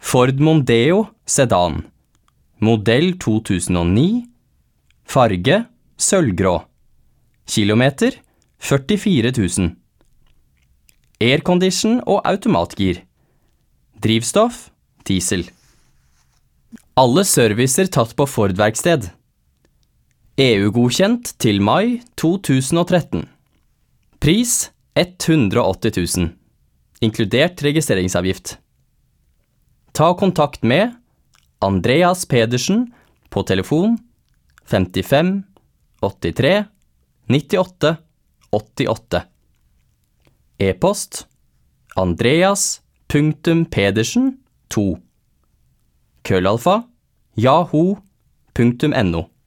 Ford Mondeo Sedan. Modell 2009. Farge sølvgrå. Kilometer 44 000. Aircondition og automatgir. Drivstoff diesel. Alle servicer tatt på Ford-verksted. EU-godkjent til mai 2013. Pris 180 000, inkludert registreringsavgift. Ta kontakt med Andreas Pedersen på telefon 55 83 98 88. E-post andreas.pedersen2 @yahoo.no